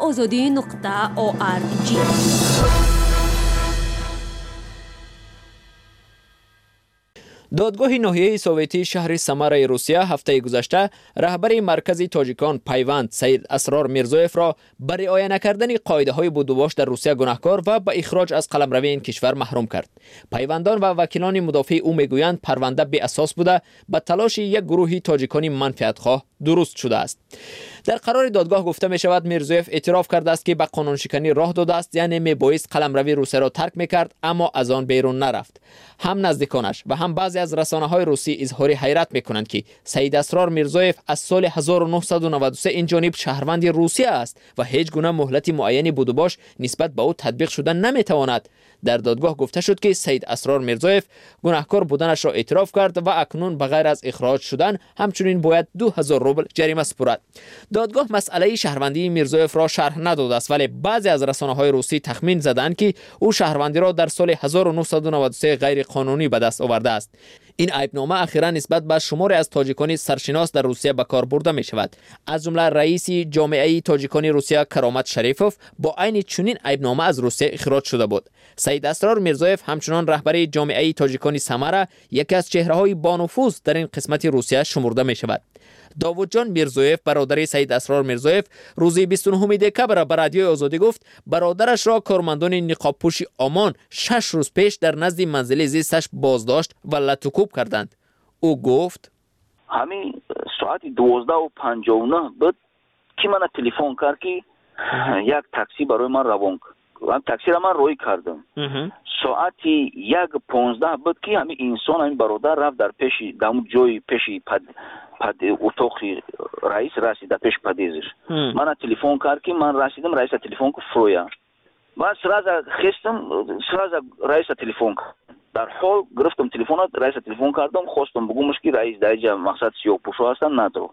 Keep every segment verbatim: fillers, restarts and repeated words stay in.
آزادی نقطه او آر جی. دادگاه ناحیه سوویتی شهر سمر روسیه هفته گذشته رهبر مرکز تاجیکان پیوند سید اسرار میرزویف را بر رعایت نکردن قاعده های بودوباش در روسیه گناهکار و به اخراج از قلمروی این کشور محروم کرد. پیوندان و وکیلان مدافع او میگویند پرونده بی اساس بوده، به تلاش یک گروهی تاجیکانی منفعتخواه درست شده است. در قرار دادگاه گفته می شود میرزویف اعتراف کرده است که به قانون شکنی راه داده است، یعنی می بایست قلمروی روسیه را ترک میکرد اما از آن بیرون نرفت. هم نزدیکانش و هم بعضی از رسانه های روسی اظهار حیرت میکنند که سید اسرار میرزویف از سال هزار و نهصد و نود و سه این جانب شهروند روسیه است و هیچ گونه مهلت معینی بودوباش نسبت به او تطبیق شده نمیتواند. در دادگاه گفته شد که سید اسرار میرزویف گناهکار بودنش را اعتراف کرد و اکنون بغیر از اخراج شدن همچنین باید دو هزار روبل جریمه سپرد. دادگاه مسئله شهروندی میرزویف را شرح نداده است، ولی بعضی از رسانه‌های روسی تخمین زدند که او شهروندی را در سال هزار و نهصد و نود و سه غیر قانونی به دست آورده است. این عیبنامه اخیرا نسبت به شماری از تاجیکان سرشناس در روسیه به کار برده می شود. از جمله رئیس جامعه تاجیکان روسیه کرامت شریفوف با عین چنین عیبنامه از روسیه اخراج شده بود. سید اسرار میرزویف همچنان رهبر جامعه تاجیکان سمره یکی از چهره‌های بانفوذ در این قسمت روسیه شمرده می شود. داوود جان میرزویف برادر سید اسرار میرزویف روز بیست و نه دکبر به رادیوی آزادی گفت برادرش را کارمندان نقاب پوش آمان شش روز پیش در نزد منزل زیستش بازداشت و لطوکوب کردند. او گفت همین ساعت دوازده و پنجاه و نه بود که من تلفن کرد که یک تاکسی برای من روان کرد. من تاکسی را من روی کردم. ساعت یک پانزده بود که همین انسان همین برادر رفت در پیش دم جای پیش پد پد اتاق رئیس رسید پیش پدیزش. من تلفن کرد که من رسیدم، رئیس تلفن کو فرویا. من سراز خستم سراز رئیس تلفن کرد. در حال گرفتم تلفن رئیس تلفن کردم، خواستم بگمش که رئیس در اینجا مقصد سیاه پوشو هستن ندارم.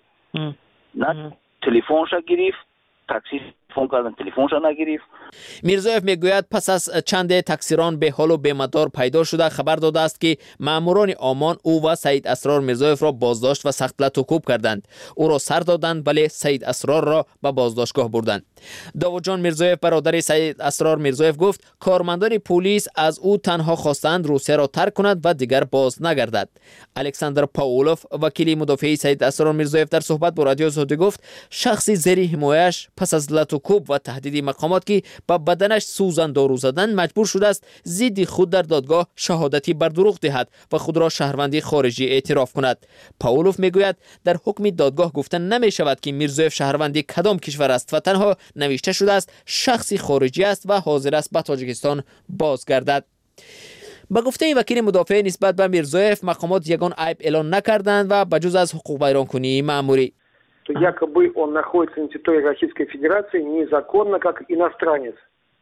نه تلفنش گرفت، تاکسی فون کردن تلفنش نگرفت. میرزویف میگوید پس از چند تقصیران به حال و به مدار پیدا شده خبر داده است که ماموران آمان او و سید اسرار میرزویف را بازداشت و سخت لطوکوب کردند. او را سر دادند ولی سید اسرار را به بازداشتگاه بردند. داوود جان میرزویف برادر سید اسرار میرزویف گفت کارمندان پلیس از او تنها خواستند روسیه را ترک کند و دیگر باز نگردد. الکساندر پاولوف وکیل مدافع سید اسرار میرزویف در صحبت با رادیو آزادی گفت شخصی زیر حمایش پس از لطوکوب و تهدید مقامات که با بدنش سوزن دارو زدن مجبور شده است ضد خود در دادگاه شهادتی بر دروغ دهد و خود را شهروندی خارجی اعتراف کند. پاولوف میگوید در حکم دادگاه گفته نمی شود که میرزویف شهروندی کدام کشور است و تنها نوشته شده است شخصی خارجی است و حاضر است به تاجیکستان بازگردد. با گفته وکیل مدافع نسبت به میرزویف مقامات یگان عیب اعلان نکردند و بجز از حقوق بیانکنی مأموری то якобы он находится на территории Российской Федерации незаконно как иностранец.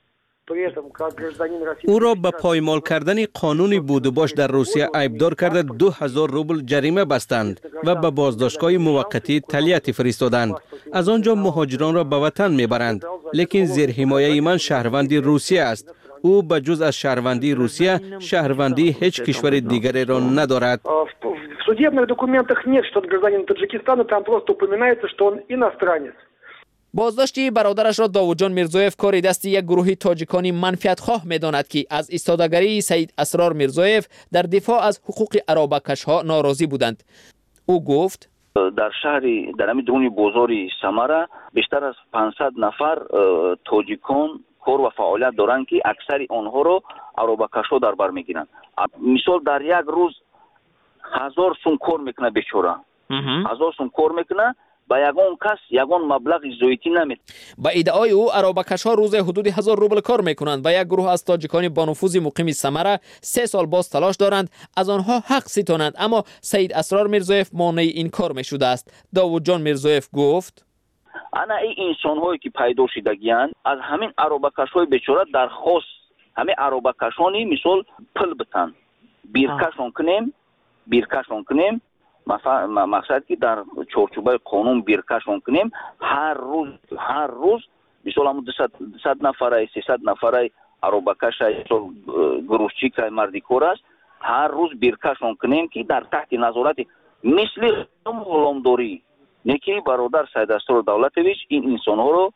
او را به پایمال کردن قانون بودوباش در روسیه عیبدار کرده دو هزار روبل جریمه بستند و به بازداشتگاه موقتی تلیت فرستادند. از آنجا مهاجران را به وطن میبرند، لیکن زیر حمایه من شهروندی روسیه است. او به جز از شهروندی روسیه شهروندی هیچ کشور دیگری را ندارد. В судебных документах нет, что он гражданин Таджикистана, там просто упоминается, что он иностранец. بازداشتی برادرش را داوود جان میرزویف کار دست یک گروه تاجیکانی منفعتخواه می‌داند که از ایستادگی سید اسرار میرزویف در دفاع از حقوق عربکش‌ها ناراضی بودند. او گفت در شهر در همین درون بازار سمره بیشتر از پانصد نفر تاجیکان کار و فعالیت دارند که اکثر آنها را عربکش‌ها در بر میگیرند. مثال در یک روز هزار سوم کار میکنه بیچاره. هزار سوم کار میکنه با یگان کس یگان مبلغ زایتی نمیده. با ادعای او عربکش‌ها روز حدود هزار روبل کار میکنند و یک گروه از تاجیکان بانفوذ مقیم سمره سه سال باز تلاش دارند از آنها حق ستانند، اما سید اسرار میرزویف مانع این کار میشده است. داوود جان میرزویف گفت انا این انسان هایی که پیدا شدگیان از همین عربکش‌های بیچاره درخواست همین عربکشانی مثال پل بتن بیرکشون کنیم بیرکشون کنیم مثلا مقصد که در چارچوبه قانون بیرکشون کنیم هر روز هر روز مثلا همون دویست نفره سیصد نفره عربکش گروهچی که مردی کار است هر روز بیرکشون کنیم که در تحت نظارت مثل غلامداری نیکی برادر سید اسرار دولتویچ این انسان ها رو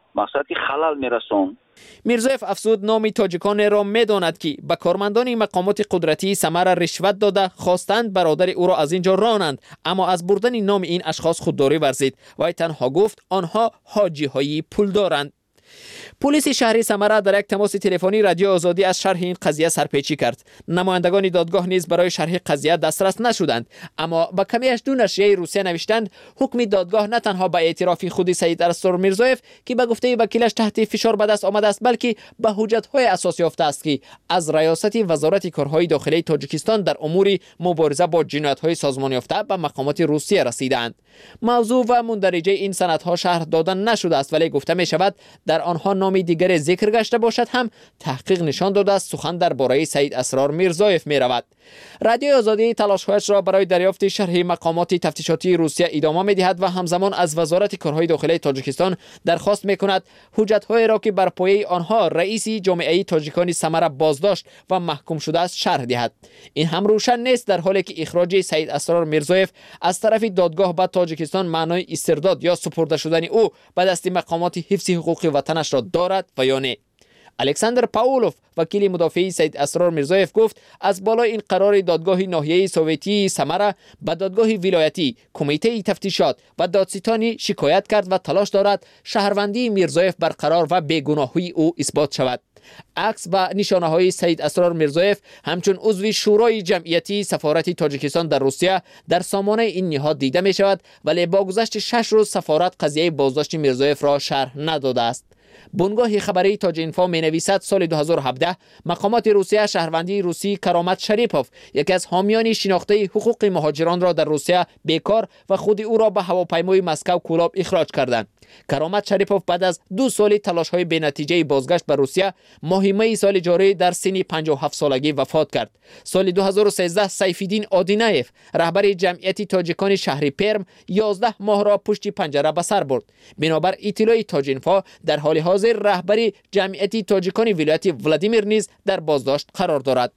مقصد که خلل میرسون. میرزویف افزود نام تاجیکان را میداند که به کارمندان مقامات قدرتی ثمر رشوت داده خواستند برادر او را از اینجا رانند، اما از بردن نام این اشخاص خودداری ورزید و تنها گفت آنها حاجی های پول دارند. پلیس شهر سمره در یک تماس تلفنی رادیو آزادی از شرح این قضیه سرپیچی کرد. نمایندگان دادگاه نیز برای شرح قضیه دسترس نشدند، اما با کمیش دو نشریه روسیه نوشتند حکم دادگاه نه تنها به اعتراف خود سید اسرار میرزویف که به گفته وکیلش تحت فشار به دست آمده است، بلکه به حجت‌های اساس یافته است که از ریاست وزارت کارهای داخلی تاجیکستان در امور مبارزه با جنایت‌های سازمان یافته به مقامات روسیه رسیدند. موضوع و مندرجه این سندها شرح دادن نشده است، ولی گفته می شود در آنها نام دیگر ذکر گشته باشد هم تحقیق نشان داده است سخن درباره سید اسرار میرزویف می رود. رادیو آزادی تلاش‌هایش را برای دریافت شرح مقامات تفتیشاتی روسیه ادامه می دهد و همزمان از وزارت کارهای داخلی تاجیکستان درخواست می کند حجت‌های را که بر پایه آنها رئیس جامعه تاجیکان سمره بازداشت و محکوم شده است شرح دهد. این هم روشن نیست در حالی که اخراج سید اسرار میرزویف از طرف دادگاه به تاجیکستان معنای استرداد یا سپرده شدن او به دست مقامات حفظ حقوق وطنش را دارد و یا نه. الکساندر پاولوف وکیل مدافع سید اسرار میرزویف گفت از بالای این قرار دادگاه ناحیه سوویتی سمره به دادگاه ولایتی، کمیته تفتیشات و دادستانی شکایت کرد و تلاش دارد شهروندی میرزویف برقرار و بیگناهی او اثبات شود. عکس و نشانه های سید اسرار میرزویف همچون عضو شورای جمعیتی سفارت تاجیکستان در روسیه در سامانه این نهاد دیده می شود، ولی با گذشت شش روز سفارت قضیه بازداشت میرزویف را شرح نداده است. بنگاه خبری تاج اینفو می نویسد سال دو هزار و هفده مقامات روسیه شهروندی روسی کرامت شریپوف، یکی از حامیان شناخته حقوق مهاجران را در روسیه بیکار و خود او را به هواپیمای مسکو کولاب اخراج کردند. کرامت شریپوف بعد از دو سال تلاش های بی‌نتیجه بازگشت به روسیه ماه می سال جاری در سن پنجاه و هفت سالگی وفات کرد. سال دو هزار و سیزده سیفیدین آدینایف رهبر جمعیت تاجیکان شهر پرم یازده ماه را پشت پنجره به سر برد. بنابر اطلاع تاج اینفو در حال حاضر رهبر جمعیت تاجیکان ولایت ولادیمیر نیز در بازداشت قرار دارد.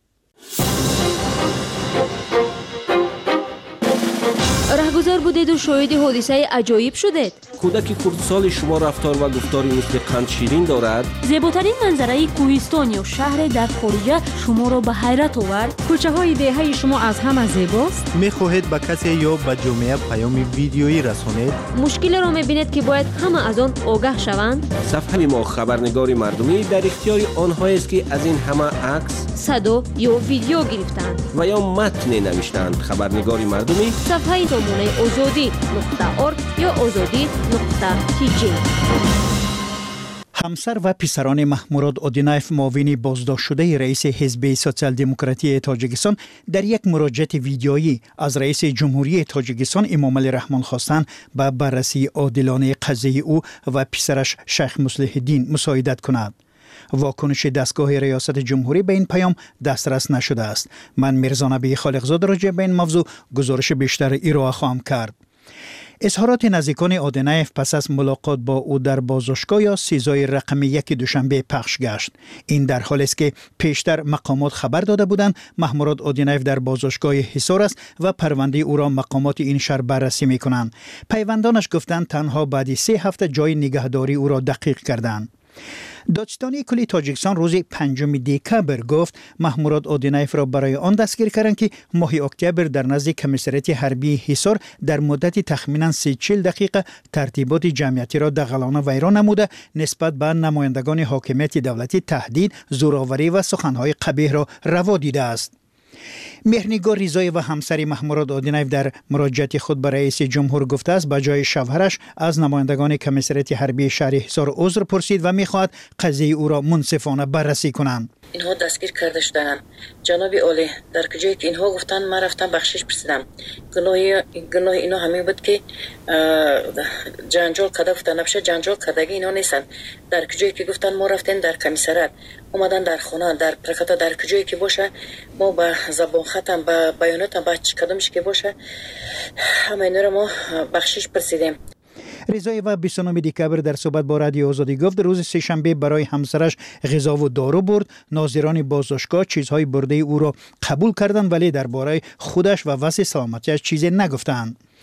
رهگذر بودید و شاهد حادثه عجایب شدید. کودک خردسال شما رفتار و گفتاری مثل قند شیرین دارد. زیباترین منظره کوهستان یا شهر در خارج شما را به حیرت آورد. کوچه های دهه شما از همه زیباست. میخواهید به کسی یا به جامعه پیام ویدیویی رسانید؟ مشکل را میبینید که باید همه از آن آگاه شوند. صفحه ما خبرنگار مردمی در اختیار آنهایی است که از این همه عکس، صدا یا ویدیو گرفتند و یا متن نوشتند. خبرنگار مردمی صفحه سامانه آزادی نقطه ارگ یا آزادی نقطه تی جی. همسر و پسران محموراد آدینایف معاون بازداشت شده رئیس حزب سوسیال دموکراتی تاجیکستان در یک مراجعه ویدیویی از رئیس جمهوری تاجیکستان امام علی رحمان خواستند به بررسی عادلانه قضیه او و پسرش شیخ مصلح الدین مساعدت کند. واکنش دستگاه ریاست جمهوری به این پیام دسترس نشده است. من میرزا نبی خالقزاده راجع به این موضوع گزارش بیشتر ارائه خواهم کرد. اظهارات نزدیکان آدینایف پس از ملاقات با او در بازداشتگاه یا سیزای رقم یک دوشنبه پخش گشت. این در حالی است که پیشتر مقامات خبر داده بودند محموراد آدینایف در بازداشتگاه حصار است و پرونده او را مقامات این شهر بررسی می‌کنند. پیوندانش گفتند تنها بعد سه هفته جای نگهداری او را دقیق کردند. دادستانی کلی تاجیکستان روز پنجم دکبر گفت محموراد آدینایف را برای آن دستگیر کردند که ماه اکتبر در نزد کمیسریت حربی حصار در مدت تخمینا سی و چهل دقیقه ترتیبات جمعیتی را دغلانه ویران نموده نسبت به نمایندگان حاکمیت دولتی تهدید، زورآوری و سخنهای قبیح را روا دیده است. مهرنگار ریزای و همسر محموراد آدینایف در مراجعه خود به رئیس جمهور گفته است به جای شوهرش از نمایندگان کمیسریت حربی شهر حصار عذر پرسید و می‌خواهد قضیه او را منصفانه بررسی کنند. اینها دستگیر کرده شدند. جناب عالی در کجایی که اینها گفتن من رفتم بخشش پرسیدم. گناه گناه اینا همین بود که جنجال کرده گفتن نبشه جنجال کردگی اینا نیستن. در کجایی که گفتن ما رفتیم در کمیسریت اومدن در خانه در پرکاتا در کجایی که باشه ما با زبان ختم با بیانات با چی کدامش که باشه همین رو ما بخشش پرسیدیم. ریزای و بیست و نه دکبر در صحبت با رادیو آزادی گفت روز سه‌شنبه برای همسرش غذا و دارو برد. ناظران بازداشتگاه چیزهای برده او را قبول کردند ولی درباره خودش و وضع سلامتیش چیزی نگفتند.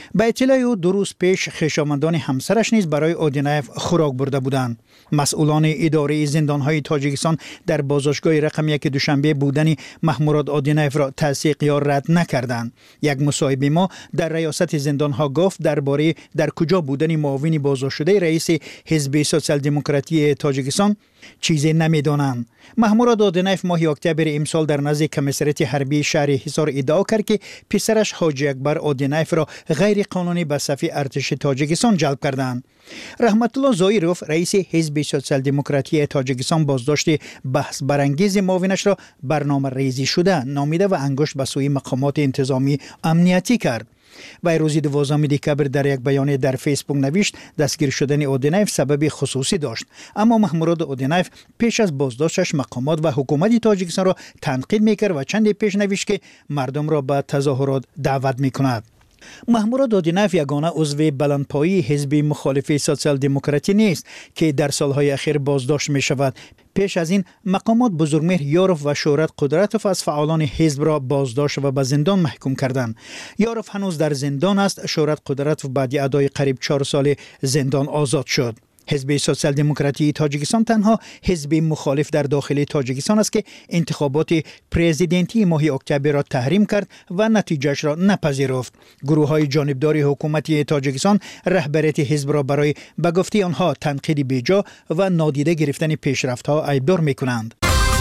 به اطلاع او دو روز پیش خویشاوندان همسرش نیز برای اودینایف خوراک برده بودند. مسئولان اداره زندانهای تاجیکستان در بازداشتگاه رقم یک دوشنبه بودن محموراد اودینایف را تصدیق یا رد نکردند. یک مصاحبه ما در ریاست زندانها گفت درباره در کجا بودن معاون بازداشت شده رئیس حزب سوسیال دموکراتی تاجیکستان چیزی نمیدانند. محموراد اودینایف ماه اکتبر امسال در نزد کمیسریت حربی شهر حصار ادعا کرد که پسرش حاجی اکبر اودینایف را غیر قانونی به صف ارتش تاجیکستان جلب کردند. رحمت الله زایروف رئیس حزب سوسیال دموکراتی تاجیکستان بازداشت بحث برانگیز معاونش را برنامه ریزی شده نامیده و انگشت به سوی مقامات انتظامی امنیتی کرد. و روز دوازدهم دکبر در یک بیانیه در فیسبوک نوشت دستگیر شدن اودینایف سبب خصوصی داشت، اما محموراد اودینایف پیش از بازداشتش مقامات و حکومت تاجیکستان را تنقید میکرد و چندی پیش نوشت که مردم را به تظاهرات دعوت میکند. محموراد اودینایف یگانه عضو بلندپایی حزب مخالف سوسیال دموکراتی نیست که در سالهای اخیر بازداشت می شود. پیش از این مقامات بزرگمهر یاروف و شهرت قدرتوف از فعالان حزب را بازداشت و به زندان محکوم کردند. یاروف هنوز در زندان است. شهرت قدرتوف بعد از ادای قریب چهار سال زندان آزاد شد. حزب سوسیال دموکراتی تاجیکستان تنها حزب مخالف در داخل تاجیکستان است که انتخابات پرزیدنتی ماه اکتبر را تحریم کرد و نتیجهش را نپذیرفت. گروه های جانبدار حکومتی تاجیکستان رهبریت حزب را برای به گفته آنها تنقید بیجا و نادیده گرفتن پیشرفت ها ایبدار می کنند.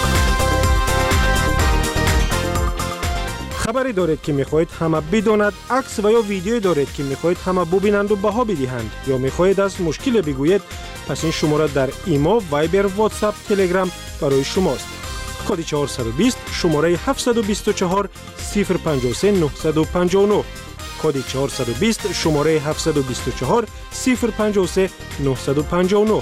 خبری دارید که میخواهید همه بداند، عکس و یا ویدیویی دارید که میخواهید همه ببینند و بها بدهند یا میخواهید از مشکل بگویید، پس این شماره در ایما، وایبر، واتساپ، تلگرام برای شماست. کد چهارصد و بیست شماره هفتصد و بیست و چهار صفر پنجاه و سه نهصد و پنجاه و نه. کد چهارصد و بیست شماره هفتصد و بیست و چهار صفر پنجاه و سه نهصد و پنجاه و نه.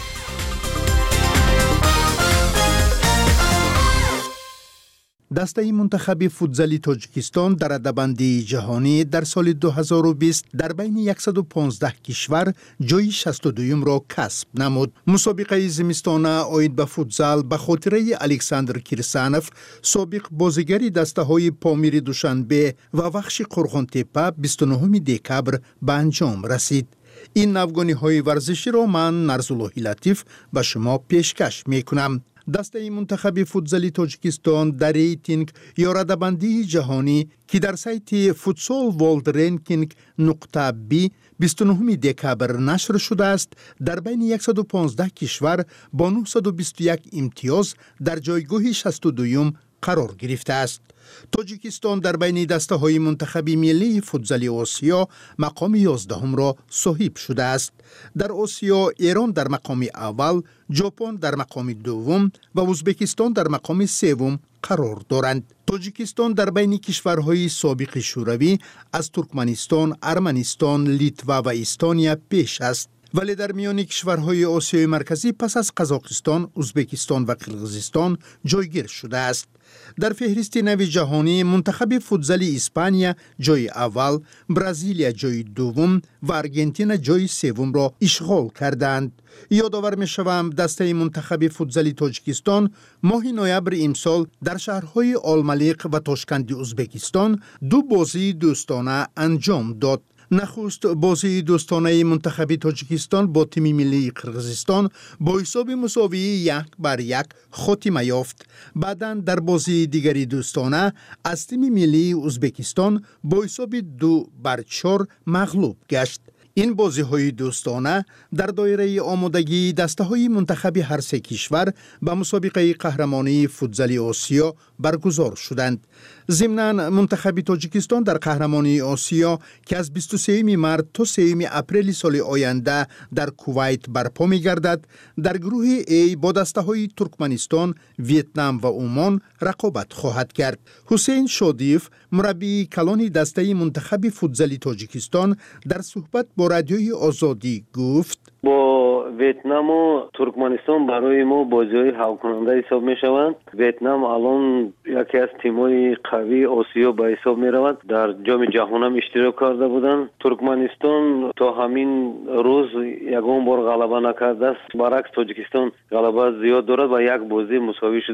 دسته منتخب فوتزالی تاجیکستان در رده‌بندی جهانی در سال دو هزار و بیست در بین صد و پانزده کشور جای شصت و دوم را کسب نمود. مسابقه زمستانه آید به فوتزال به خاطره الکساندر کیرسانوف، سابق بازیگر دسته های پامیر دوشنبه و وخش قرغن‌تپه بیست و نهم دکبر به انجام رسید. این نوگانی های ورزشی را من نرزالله لطیف به شما پیشکش می کنم. دسته منتخب فوتزالی تاجیکستان در ریتینگ یا رده‌بندی جهانی که در سایت فوتسال ورلد رنکینگ نقطه بی بیست و نهم دکبر نشر شده است، در بین صد و پانزده کشور با نهصد و بیست و یک امتیاز در جایگاه شصت و دوم قرار گرفته است. تاجیکستان در بین دسته های منتخب ملی فوتزالی آسیا مقام یازدهم را صاحب شده است. در آسیا ایران در مقام اول، ژاپن در مقام دوم و ازبکستان در مقام سوم قرار دارند. تاجیکستان در بین کشورهای سابق شوروی از ترکمنستان، ارمنستان، لیتوا و استونیا پیش است. ولی در میان کشورهای آسیای مرکزی پس از قزاقستان، ازبکستان و قرقیزستان جایگیر شده است. در فهرست نو جهانی منتخب فوتزالی اسپانیا جای اول، برزیلیا جای دوم و ارژانتین جای سوم را اشغال کردند. یادآور می شوم دسته منتخب فوتزالی تاجیکستان ماه نوامبر امسال در شهرهای آلملیق و تاشکند ازبکستان دو بازی دوستانه انجام داد. نخست بازی دوستانه منتخب تاجیکستان با تیم ملی قرقیزستان با حساب مساوی یک بر یک خاتمه یافت. بعداً در بازی دیگری دوستانه از تیم ملی ازبکستان با حساب دو بر چهار مغلوب گشت. این بازی های دوستانه در دایره آمادگی دسته های منتخب هر سه کشور به مسابقه قهرمانی فوتزالی آسیا برگزار شدند. ضمناً منتخب تاجیکستان در قهرمانی آسیا که از بیست و سوم مارس تا سوم اپریل سال آینده در کویت برپا می گردد، در گروه ای با دسته های ترکمنستان، ویتنام و عمان رقابت خواهد کرد. حسین شادیف، مربی کلان دسته منتخب فوتزالی تاجیکستان، در صحبت با رادیوی آزادی گفت: با ویتنام و ترکمنستان برای ما بازی‌های حل کننده حساب می‌شوند. ویتنام الان یکی از تیم‌های قوی آسیا به حساب می‌رود. در جام جهان هم اشتراک کرده بودند. ترکمنستان تا همین روز یگان بار غلبه نکرده است. برعکس تاجیکستان غلبه زیاد دارد و یک بازی مساوی شده است.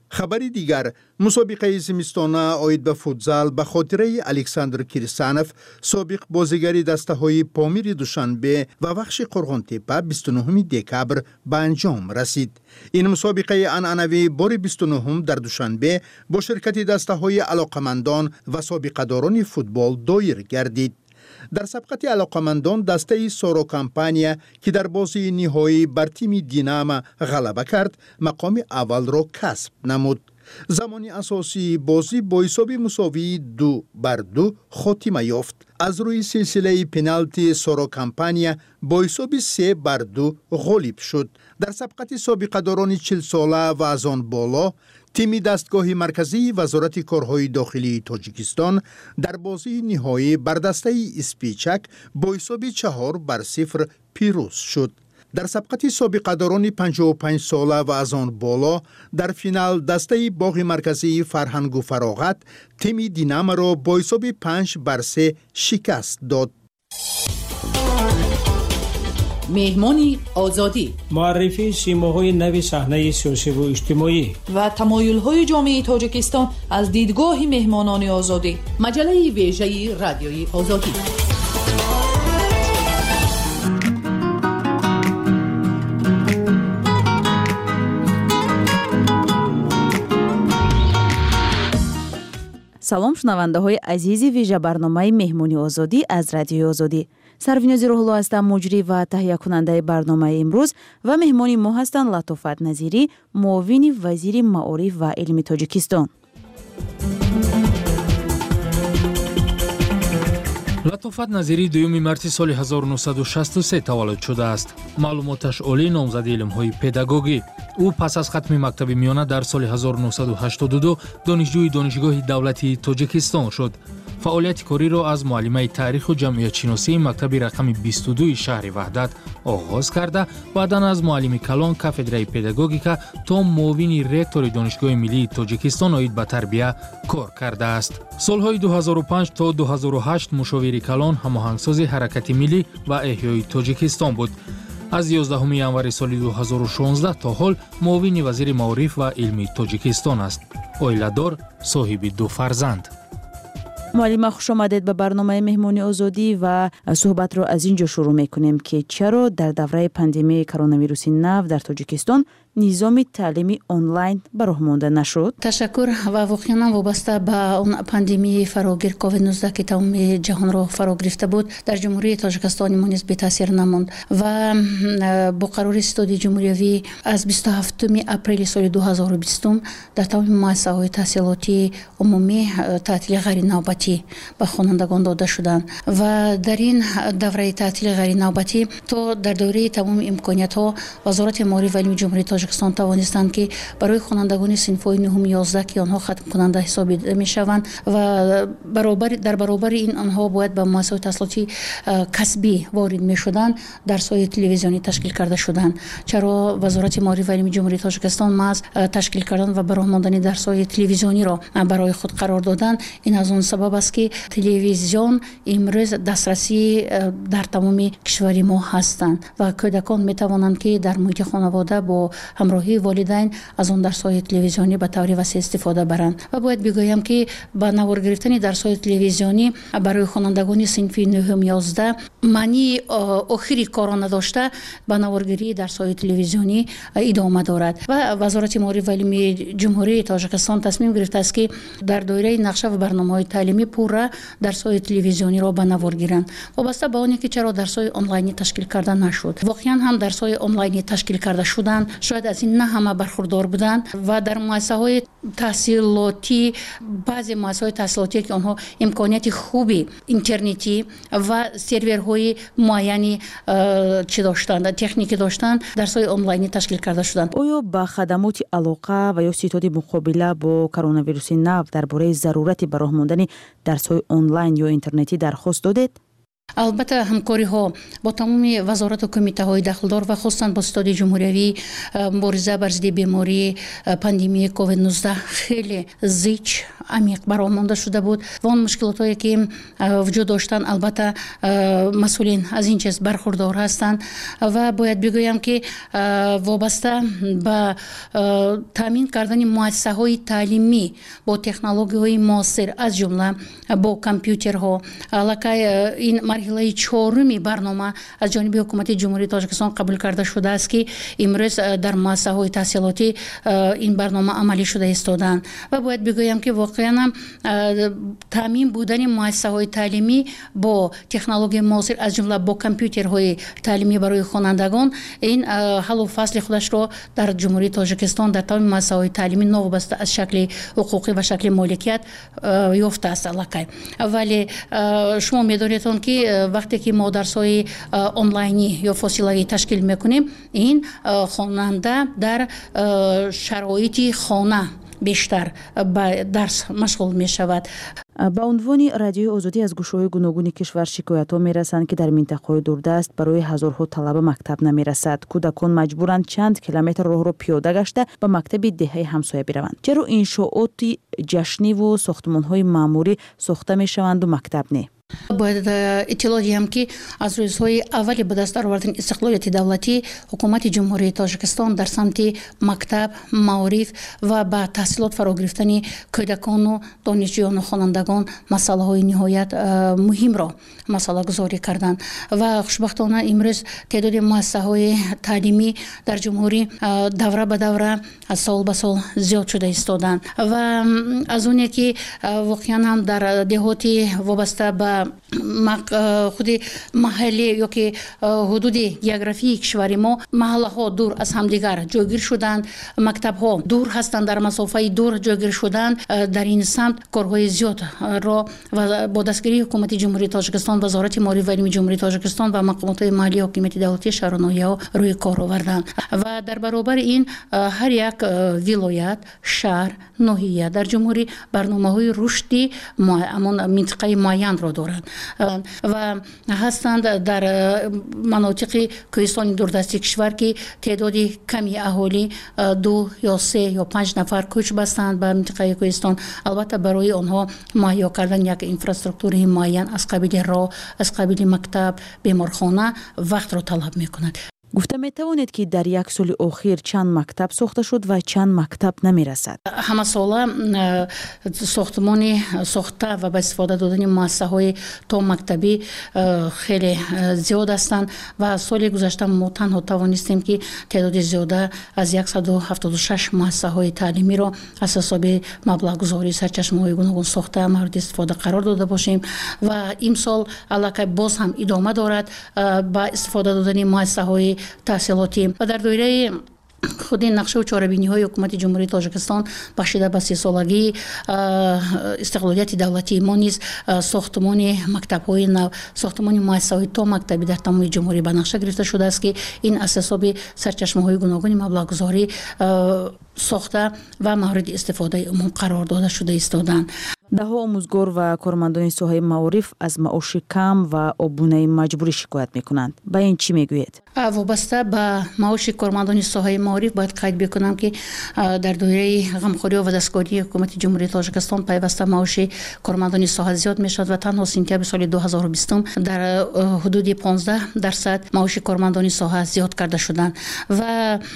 خبری دیگر، مسابقه زمستانه اوید به فوتزال به خاطره الکساندر کریستانف سابق بازیگر دسته های پامیر دوشنبه و بخش قرغنتپه بیست و نهم دکبر به انجام رسید. این مسابقه عنعنوی بار بیست و نهم در دوشنبه با شرکت دسته های علاقمندان و سابقه‌داران فوتبال دایر گردید. در سبقت علاقمندان دسته سورو کمپانیا که در بازی نهایی بر تیم دینام غلبه کرد مقام اول را کسب نمود. زمانی اساسی بازی با حساب مساوی دو بر دو خاتمه یافت. از روی سلسله پنالتی سورو کمپانیا با حساب سه بر دو غالب شد. در سبقت سابقه داران چهل ساله و از آن بالا تیم دستگاه مرکزی وزارت کارهای داخلی تاجیکستان در بازی نهایی بر دسته اسپیچک با حساب چهار بر صفر پیروز شد. در سبقت سابقه داران پنجاه و پنج ساله و از آن بالا در فینال دسته باغ مرکزی فرهنگ و فراغت تیم دینام را با حساب پنج بر سه شکست داد. مهمانی آزادی، معرفی سیماهای نوی صحنه سیاسی و اجتماعی و تمایل‌های جامعه تاجیکستان از دیدگاه مهمانان آزادی. مجله ویژه رادیوی آزادی. салом шунавандаҳои азизи вижа барномаи меҳмони озодӣ аз радиои озодӣ. сарвинози рӯҳулло ҳастам, муҷрӣ ва таҳиякунандаи барномаи имрӯз ва меҳмони мо ҳастанд латофат назирӣ, муовини вазири маориф ва илми тоҷикистон. латофат назирӣ дуюми марти соли ҳазору нуҳсаду шасту се таваллуд шудааст. маълумоташ олӣ, номзади илмҳои педагогӣ. ӯ пас аз хатми мактаби миёна дар соли ҳазору нуҳсаду ҳаштоду ду донишҷӯи донишгоҳи давлати тоҷикистон шуд. фаъолияти кориро аз муаллимаи таъриху ҷамъиятшиносии мактаби рақами бисту дуи шаҳри ваҳдат оғоз карда, баъдан аз муаллими калон кафедраи педагогика то муовини ректори донишгоҳи миллии тоҷикистон оид ба тарбия кор кардааст. солҳои ду ҳазору панҷ то ду ҳазору ҳашт мушовири калон, ҳамоҳангсози ҳаракати миллӣ ва эҳёи тоҷикистон буд. аз ёздаҳуми январи соли ду ҳазору шонздаҳ то ҳол муовини вазири маориф ва илми тоҷикистон аст. оиладор, соҳиби ду фарзанд. муаллима, хуш омадед ба барномаи меҳмони озодӣ ва суҳбатро аз ин ҷо шурӯъ мекунем ки чаро дар давраи пандемияи коронавируси нав дар тоҷикистон низоми таълими онлайн ба роҳ монда нашуд? ташаккур. ва воқеан вобаста ба он пандемияи фарогир ковид нуздаҳ ки тамоми ҷаҳонро фаро гирифта буд, дар ҷумҳурии тоҷикистони мо низ бетаъсир намонд ва бо қарори ситоди ҷумҳуриявӣ аз бисту ҳафтуми апрели соли ду ҳазору бистум дар тамоми муассисаҳои таҳсилотии умумӣ таътили ғайринавбатӣ ба хонандагон дода шуданд ва дар ин давраи таътили ғайринавбатӣ то дар дораи тамоми имкониятҳо вазорати маориф ва илми ҷумҳурии тоҷикистон тавонистанд ки барои хонандагони синфҳои нуҳум ёздаҳ ки онҳо хатмкунанда ҳисобида мешаванд ва баробари дар баробари ин онҳо бояд ба муассисаҳои таҳсилоти касбӣ ворид мешуданд, дарсҳои телевизионӣ ташкил карда шуданд. чаро вазорати маориф ва илми ҷумҳурии тоҷикистон маҳз ташкил кардан ва ба роҳ мондани дарсҳои телевизиониро барои худ қарор доданд. ин аз он сабаб аст ки телевизион имрӯз дастрасӣ дар тамоми кишвари мо ҳастанд ва кӯдакон метавонанд ки дар муҳити хонавода бо ҳамроҳии волидайн аз он дарсҳои телевизионӣ ба таври васеъ истифода баранд. ва бояд бигӯям ки ба навор гирифтани дарсҳои телевизионӣ барои хонандагони синфи нуҳум ёздаҳ маънии охири коро надошта ба наворгирии дарсҳои телевизионӣ идома дорад. ва вазорати маориф ва илми ҷумҳурии тоҷикистон тасмим гирифтааст ки дар доираи нақша ва барномаҳои таълимӣ пурра дарсҳои телевизиониро ба навор гиранд. вобаста ба оне ки чаро дарсҳои онлайнӣ ташкил карда нашуд. воқеан ҳам дарсҳои онлайнӣ ташкил карда шуданд, шояд аз ин на ҳама бархурдор буданд ва дар муассисаҳои таҳсилотӣ, баъзе муассисаҳои таҳсилотие ки онҳо имконияти хуби интернетӣ ва серверҳои муайяни чӣ доштанд, техникӣ доштанд, дарсҳои онлайнӣ ташкил карда шуданд. оё ба хадамоти алоқа ва ё ситоди муқобила бо коронавируси нав дар бораи зарурати ба роҳ мондани дарсҳои онлайн ё интернетӣ дархост додед? албатта ҳамкориҳо бо тамоми вазорату кумитаҳои дахлдор ва хусусан бо ситоди ҷумҳуриявӣ мубориза бар зидди бемории пандемияи ковид нуздаҳ хеле зич амиқ баромонда шуда буд ва он мушкилотое ки вуҷуд доштанд албатта масъулин аз ин чиз бархурдор ҳастанд ва бояд бигӯям ки вобаста ба таъмин кардани муассисаҳои таълимӣ бо технологияҳои муосир аз ҷумла бо компютерҳо аллакай ин марҳилаи чоруми барнома аз ҷониби ҳукумати ҷумҳурии Тоҷикистон қабул карда шудааст ки имрӯз дар муассисаҳои таҳсилотӣ ин барнома амалӣ шуда истодаанд ва бояд бигӯям ки воқеан таъмин будани муассисаҳои таълимӣ бо технологияи муосир аз ҷумла бо компютерҳои таълимӣ барои хонандагон ин ҳаллу фасли худашро дар ҷумҳурии Тоҷикистон дар тамоми муассисаҳои таълимӣ новобаста аз шакли ҳуқуқӣ ва шакли моликият ёфтааст аллакай вале шумо медонед он ки вақте ки мо дарсҳои онлайнӣ ё фосилавӣ ташкил мекунем ин хонанда дар шароити хона бештар ба дарс машғул мешавад. ба унвони радиои озодӣ аз гӯшаҳои гуногуни кишвар шикоятҳо мерасанд ки дар минтақаҳои дурдаст барои ҳазорҳо талаба мактаб намерасад. кӯдакон маҷбуранд чанд километр роҳро пиёда гашта ба мактаби деҳаи ҳамсоя бираванд. чаро иншооти ҷашниву сохтмонҳои маъмурӣ сохта мешаванду мактаб не? бояд иттилоъ диҳам ки аз рӯзҳои аввали ба даст овардани истиқлолияти давлатӣ ҳукумати ҷумҳурии Тоҷикистон дар самти мактаб, маориф ва ба таҳсилот фаро гирифтани кӯдакону донишҷӯёну хонандагон масъалаҳои ниҳоят муҳимро масъалагузорӣ карданд ва хушбахтона имрӯз теъдоди муассисаҳои таълимӣ дар ҷумҳурӣ давра ба давра аз сол ба сол зиёд шуда истоданд ва аз оне ки воқеан ҳам дар деҳоти вобаста ба худи маҳаллӣ ёки ҳудуди географии кишвари мо маҳаллаҳо дур аз ҳамдигар ҷойгир шуданд, мактабҳо дур ҳастанд, дар масофаи дур ҷойгир шуданд. дар ин самт корҳои зиёдро ва бо дастгирии ҳукумати ҷумҳурии Тоҷикистон, вазорати маориф ва илми ҷумҳурии Тоҷикистон ва мақомотҳои маҳаллии ҳокимияти давлатии шаҳру ноҳияҳо рӯи кор оварданд ва дар баробари ин ҳар як вилоят, шаҳр, ноҳия дар ҷумҳурӣ барномаҳои рушди ҳамон минтақаи муайянро доранд ва ҳастанд дар манотиқи кӯҳистони дурдасти кишвар ки теъдоди ками аҳолӣ ду ё се ё панҷ нафар кӯч бастанд ба минтақаи кӯҳистон. албатта барои онҳо муҳайё кардани як инфраструктураи муайян аз қабили роҳ, аз қабили мактаб, беморхона вақтро талаб мекунад. гуфта метавонед ки дар як соли охир чанд мактаб сохта шуд ва чанд мактаб намерасад? ҳамасола сохтмони сохта ва ба истифода додани муассисаҳои то мактабӣ хеле зиёд ҳастанд ва соли гузашта мо танҳо тавонистем ки теъдоди зиёда аз яксаду ҳафтоду шаш муассисаҳои таълимиро аз ҳисоби маблағгузории сарчашмаҳои гуногун сохта мавриди истифода қарор дода бошем ва имсол аллакай боз ҳам идома дорад ба истифода додани муассисаҳои таҳсилотӣ ва дар доираи худи нақшаву чорабиниҳои ҳукумати ҷумҳурии Тоҷикистон бахшида ба сисолагии истиқлолияти давлатии мо низ сохтмони мактабҳои нав, сохтмони муассисаҳои то мактабӣ дар тамоми ҷумҳурӣ ба нақша гирифта шудааст ки ин аз ҳисоби сарчашмаҳои гуногуни маблағгузорӣ сохта ва мавриди истифодаи умум қарор дода шуда истоданд. даҳо омӯзгор ва кормандони соҳаи маориф аз маоши кам ва обунаи маҷбурӣ шикоят мекунанд. ба ин чӣ мегӯед? вобаста ба маоши кормандони соҳаи маориф бояд қайд бикунам ки дар доираи ғамхориҳо ва дастгории ҳукумати ҷумҳурии Тоҷикистон пайваста маоши кормандони соҳа зиёд мешавад ва танҳо сентябри соли ду ҳазору бистум дар ҳудуди понздаҳ дарсад маоши кормандони соҳа зиёд карда шуданд ва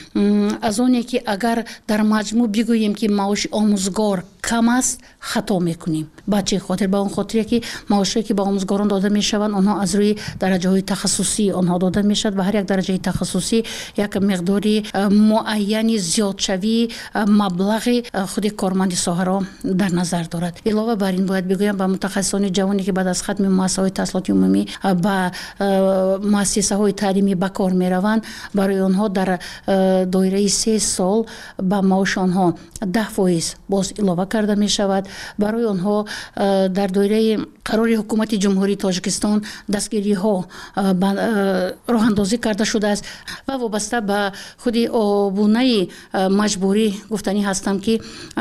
аз оне ки агар дар маҷмӯъ бигӯем ки маоши омӯзгор кам аст хато мекунем. ба чӣ хотир? ба он хотире ки маошие ки ба омӯзгорон дода мешаванд онҳо аз рӯи дараҷаҳои тахассусӣ онҳо дода мешавад ва ҳар як дараҷаи тахассусӣ як миқдори муайяни зиёдшавии маблағи худи корманди соҳаро дар назар дорад. илова бар ин бояд бигӯям ба мутахассисони ҷавоне ки баъд аз хатми муассисаҳои таҳсилоти умумӣ ба муассисаҳои таълимӣ ба кор мераванд, барои онҳо дар доираи се сол ба маоши онҳо даҳ фоиз боз илова карда мешавад. барои онҳо дар доираи қарори ҳукумати ҷумҳурии тоҷикистон дастгириҳо роҳандозӣ карда шудааст ва вобаста ба худи обунаи маҷбурӣ гуфтанӣ ҳастам ки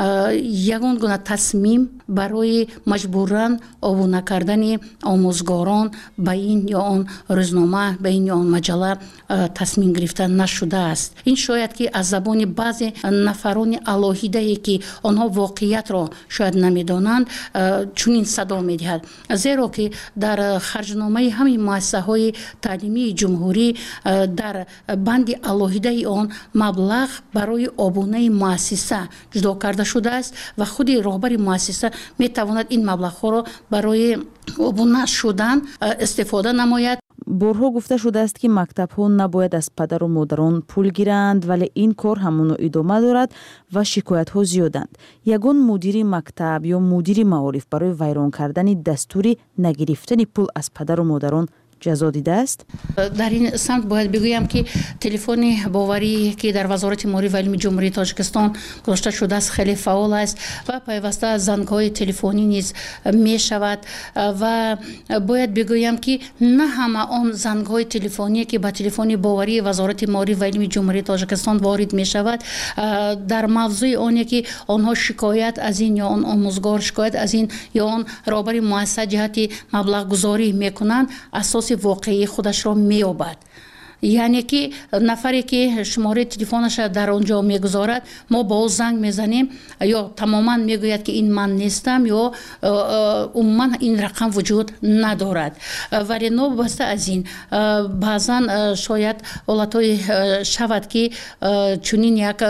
ягон гуна тасмим барои маҷбуран обуна кардани омӯзгорон ба ин ё он рӯзнома ба ин ё он маҷалла тасмим гирифта нашудааст. Ин шояд ки аз забони баъзе нафарони алоҳидае ки онҳо воқеиятро шояд намедонанд чунин садо медиҳад, зеро ки дар харҷномаи ҳамаи муассисаҳои таълимии ҷумҳурӣ дар банди алоҳидаи он маблағ барои обунаи муассиса ҷудо карда шудааст ва худи роҳбари муассиса метавонад ин маблағҳоро барои обуна шудан истифода намояд. борҳо гуфта шудааст ки мактабҳо набояд аз падару модарон пул гиранд, вале ин кор ҳамоно идома дорад ва шикоятҳо зиёданд. Ягон мудири мактаб ё мудири маориф барои вайрон кардани дастури нагирифтани пул аз падару модарон ҷазо дидааст? дар ин самт бояд бигӯям ки телефони боварӣ ки дар вазорати маориф ва илми ҷумҳурии тоҷикистон гузошта шудааст хеле фаъол аст ва пайваста зангҳои телефонӣ низ мешавад ва бояд бигӯям ки на ҳама он зангҳои телефоние ки ба телефони боварии вазорати маориф ва илми ҷумҳурии тоҷикистон ворид мешавад дар мавзӯи оне ки онҳо шикоят аз ин ё он омӯзгор шикоят аз ин ё он роҳбари муассиса ҷиҳати маблағгузорӣ мекунанд асоси воқеии худашро меёбад. яъне ки нафаре ки шумораи телефонаша дар он ҷо мегузорад, мо ба ӯ занг мезанем ё тамоман мегӯяд ки ин ман нестам ё умуман ин рақам вуҷуд надорад. вале новобаста аз ин баъзан шояд ҳолатҳое шавад ки чунин як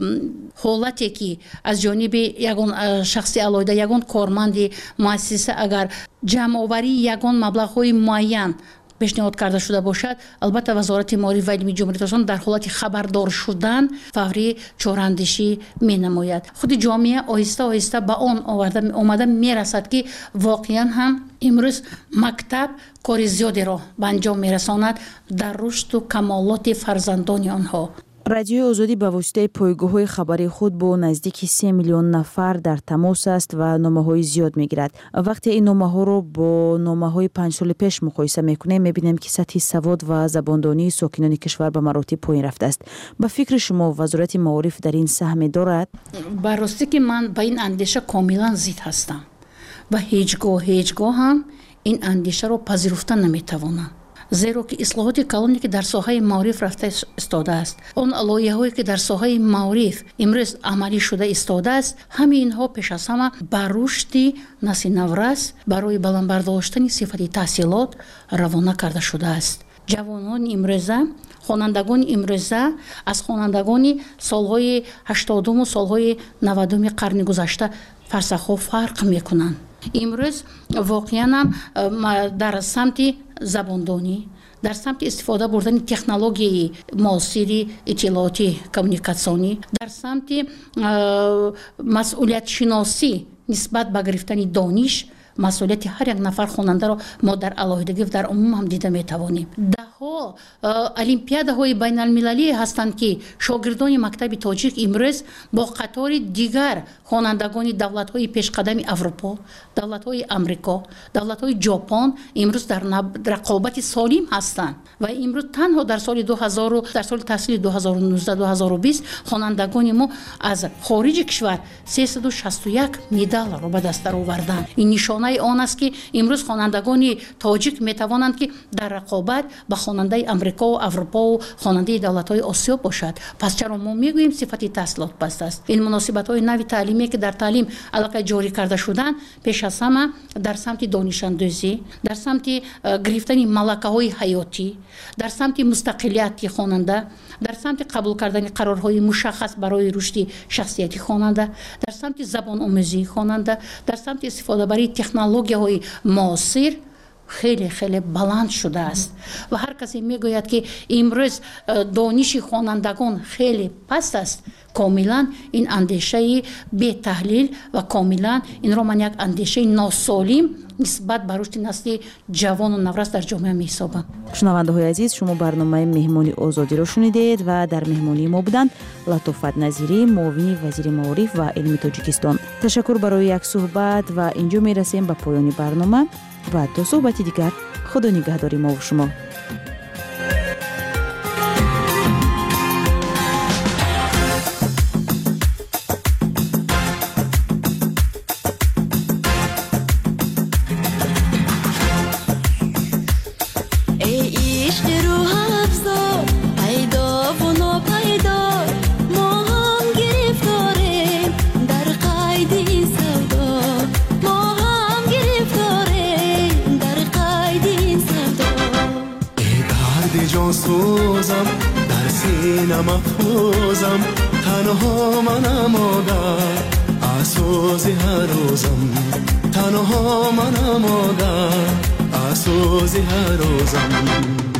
ҳолате ки аз ҷониби ягон шахси алоҳида ягон корманди муассиса агар ҷамъоварии ягон маблағҳои муайян пешниҳод карда шуда бошад, албатта вазорати маориф ва илми ҷумҳурии тоҷикистон дар ҳолати хабардор шудан фаврӣ чораандешӣ менамояд. худи ҷомеа оҳиста оҳиста ба он омада мерасад ки воқеан ҳам имрӯз мактаб кори зиёдеро ба анҷом мерасонад дар рушду камолоти фарзандони онҳо. радиои озодӣ ба воситаи пойгоҳҳои хабари худ бо наздики се миллион нафар дар тамос аст ва номаҳои зиёд мегирад. вақте ин номаҳоро бо номаҳои панҷ соли пеш муқоиса мекунем, мебинем ки сатҳи савод ва забондонии сокинони кишвар ба маротиб поин рафтааст. ба фикри шумо вазорати маориф дар ин саҳме дорад? ба ростӣ ки ман ба ин андеша комилан зид ҳастам ва ҳеҷ гоҳ ҳеҷ гоҳ ҳам ин андешаро пазируфта наметавонам. зеро ки ислоҳоти калоне ки дар соҳаи маориф рафта истодааст, он лоиҳаҳое ки дар соҳаи маориф имрӯз амалӣ шуда истодааст, ҳамаи инҳо пеш аз ҳама ба рушди насли наврас барои баландбардоштани сифати таҳсилот равона карда шудааст. ҷавонони имрӯза, хонандагони имрӯза аз хонандагони солҳои ҳаштодуму солҳои навадуми қарни гузашта фарсахҳо фарқ мекунанд. имрӯз воқеан ҳам дар самти забондонӣ, дар самти истифода бурдани технологияи муосири иттилоотӣ коммуникатсионӣ, дар самти масъулиятшиносӣ нисбат ба гирифтани дониш, масъулияти ҳар як нафар хонандаро мо дар алоҳидагӣ дар умум ҳам дида метавонем. даҳо олимпиадаҳои байналмилалие ҳастанд ки шогирдони мактаби тоҷик имрӯз бо қатори дигар хонандагони давлатҳои пешқадами аврупо, давлатҳои амрико, давлатҳои ҷопон имрӯз дар рақобати солим ҳастанд ва имрӯз танҳо дар соли дуҳазору дар соли таҳсили дуҳазору нуздаҳ дуҳазору бист хонандагони мо аз хориҷи кишвар сесаду шасту як медалро ба даст дароварданд. ин нишонаи он аст ки имрӯз хонандагони тоҷик метавонанд ки дар рақобат ба хонандаи амрикову аврупову хонандаи давлатҳои осиё бошад. пас чаро мо мегӯем сифати таҳсилот паст аст? ин муносибатҳои нави таълимие ки дар таълим аллакай ҷорӣ карда шуданд, пеш аз ҳама дар самти донишандӯзӣ, дар самти гирифтани малакаҳои ҳаётӣ, дар самти мустақилияти хонанда, дар самти қабул кардани қарорҳои мушаххас барои рушди шахсияти хонанда, дар самти забономӯзии хонанда, дар самти истифодабарии технологияҳои муосир хеле хеле баланд шудааст ва ҳар касе мегӯяд ки имрӯз дониши хонандагон хеле паст аст. комилан ин андешаи бетаҳлил ва комилан инро ман як андешаи носолим нисбат ба рушди насли ҷавону наврас дар ҷомеа меҳисобам. шунавандаҳои азиз, шумо барномаи меҳмони озодиро шунидед ва дар меҳмонии мо буданд латофат назирӣ, муовини вазири маориф ва илми Тоҷикистон. ташаккур барои як суҳбат ва инҷо мерасем ба поёни барнома. و تا صحبتی دیگر خدا نگهداری ما و شما. سوزم در سینه مفروزم تنها منم آگر آسوز هر روزم تنها منم آگر آسوز هر روزم